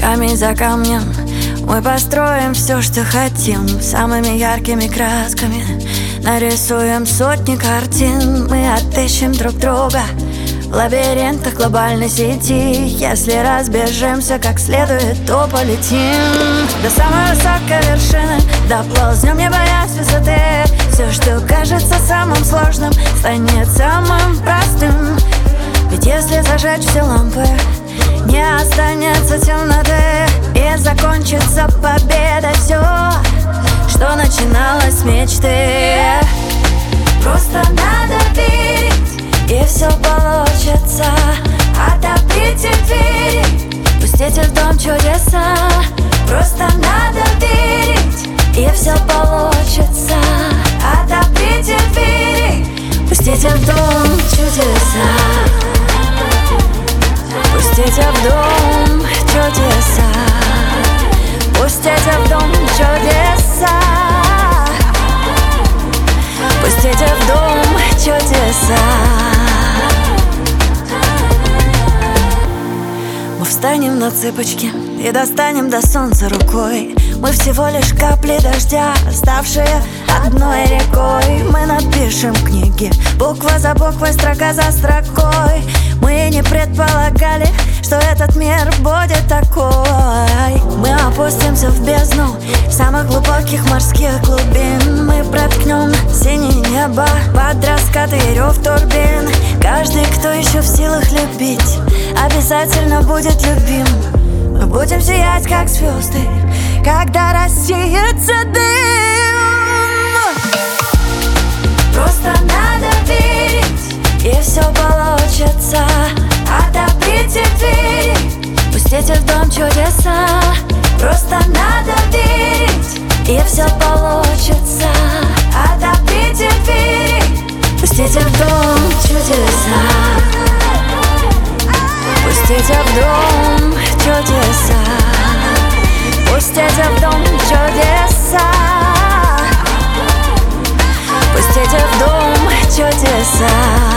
Камень за камнем мы построим все, что хотим. Самыми яркими красками нарисуем сотни картин. Мы отыщем друг друга в лабиринтах глобальной сети. Если разбежимся как следует, то полетим до самой высокой вершины. Доползнем, не боясь высоты. Все, что кажется самым сложным, станет самым простым. Ведь если зажечь все лампы, не останется темноты, и закончится победа. Все, что начиналось с мечты. Просто надо верить, и все получится. Отоприте двери, пустите в дом чудеса. Просто надо верить, и все получится. Отоприте двери, пустите в дом чудеса. Пустите в дом чудеса. Пустите в дом чудеса. Пустите в дом чудеса. Мы встанем на цыпочки и достанем до солнца рукой. Мы всего лишь капли дождя, ставшие одной рекой. Мы напишем книги буква за буквой, строка за строкой. Мы не предполагали, что этот мир будет такой. Мы опустимся в бездну самых глубоких морских глубин. Мы проткнем синее небо под раскаты и рев турбин. Каждый, кто еще в силах любить, обязательно будет любим. Мы будем сиять, как звезды, когда рассеется дым. Просто надо верить, и все получится. Отоприте двери, пустите в дом чудеса. Просто надо верить, и все получится. Отоприте двери, пустите в дом чудеса. Пустите в дом чудеса. Пустите в дом чудеса. Пустите в дом чудеса.